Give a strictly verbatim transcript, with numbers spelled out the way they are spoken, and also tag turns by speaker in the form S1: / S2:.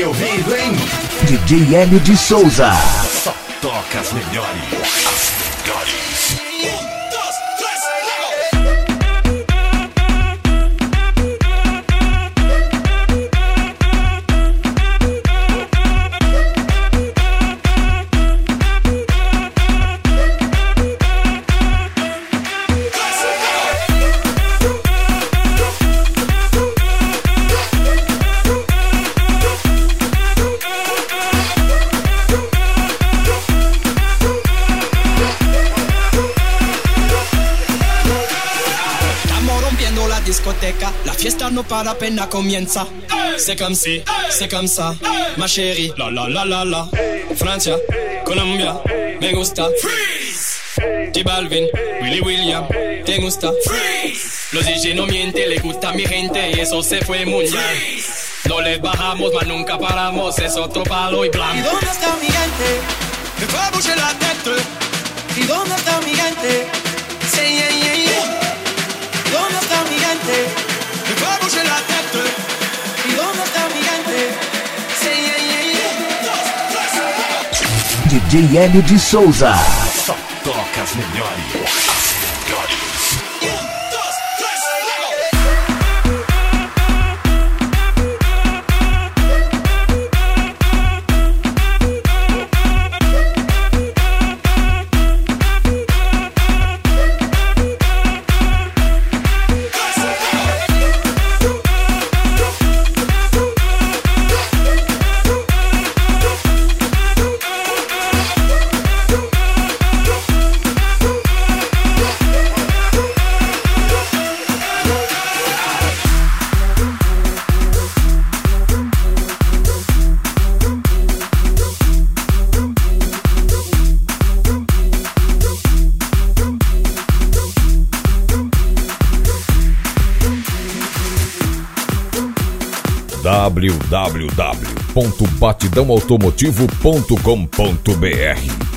S1: bem ouvido, hein?
S2: D J Hélio de Souza.
S1: Só toca as melhores. As melhores.
S3: La fiesta no para, apenas comienza. C'est comme si, c'est comme ça, ma chérie. La la la la la. Francia, Colombia, me gusta. Freeze. J Balvin, Willy William, te gusta. Freeze. Los D J no mienten, le gusta mi gente y eso se fue mundial. No les bajamos, mas nunca paramos, es otro palo y blanco.
S4: ¿Y dónde está mi gente?
S3: Me fue a bouger la tête.
S4: ¿Y dónde está mi gente?
S3: Say yeah yeah yeah.
S4: ¿Dónde está mi gente?
S3: Me fue a bouger la tête.
S4: ¿Y dónde está mi gente?
S3: Say yeah yeah yeah.
S2: D J Hélio de Souza.
S1: Só toca as melhores. As melhores.
S5: w w w ponto batidão automotivo ponto com ponto b r